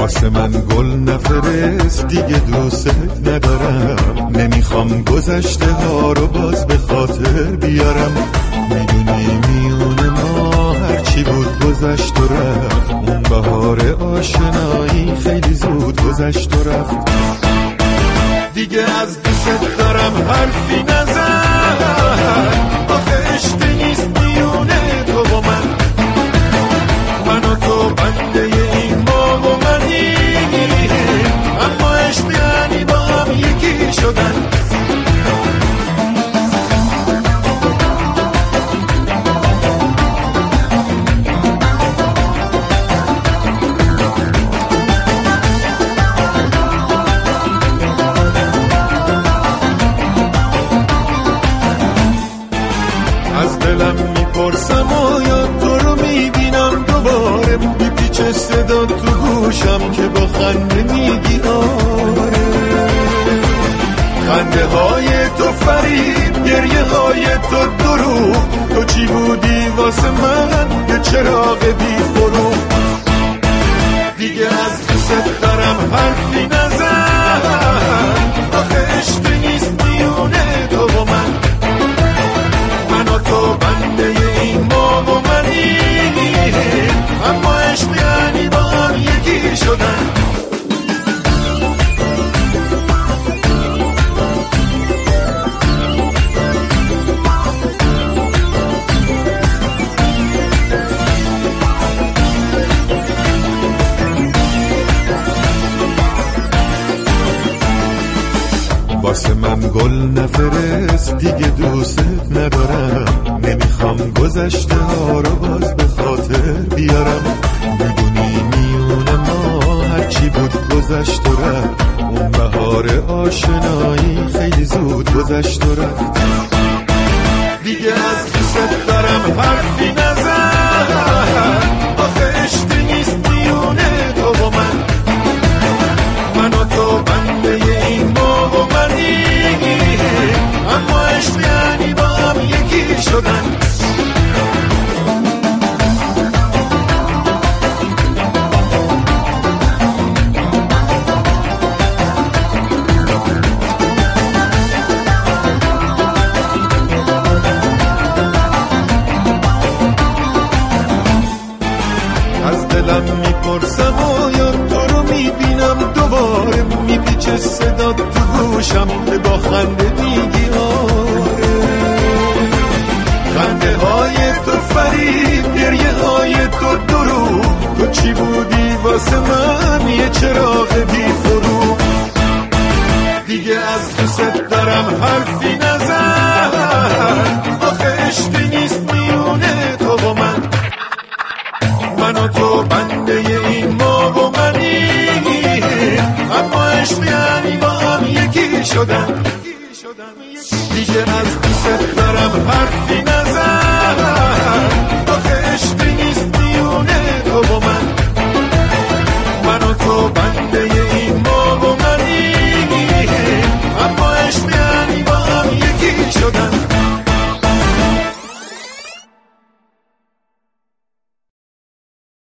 واسه من گل نفرست دیگه دوست ندارم، نمیخوام گذشته ها رو باز به خاطر بیارم. میدونی میونه ما هرچی بود گذشت و رفت، اون بهار آشنایی خیلی زود گذشت و رفت. دیگه از دوست دارم حرفی نزن، آخه عشق نیست میونه تو و من و تو بنده این ما و منی، اما عشق یعنی با هم یکی شدن. از دلم میپرسم آیا تو رو میبینم دوباره، میپیچه صدا تو گوشم که با خنده میگی آره. خنده های تو فریب، گریه های تو دروغ، تو چی بودی واسه من یه چراغ بی فروغ. دیگه از دوست دارم حرفی نزن، آخه عشق نیست میونه تو و من و تو بنده این ما و منی، اما عشق یعنی با هم یکی شدن. واسه من گل نفرست دیگه دوست ندارم، نمیخوام گذشته ها رو باز به خاطر بیارم. میدونی میونه ما هرچی بود گذشت و رفت، اون بهار آشنایی خیلی زود گذشت و رفت. دیگه از دوست دارم حرفی نزن، آخه عشق نیست میونه تو و من و تو بنده این ما و منی، اما عشق یعنی با هم یکی شدن. از دلم میپرسم آیا تو رو میبینم دوباره، میپیچه صدا تو گوشم که با خنده میگی آره. خنده های تو فریب، گریه های تو دروغ، تو چی بودی واسه من یه چراغ بی فروغ. دیگه از دوست دارم حرفی نزن، آخه عشق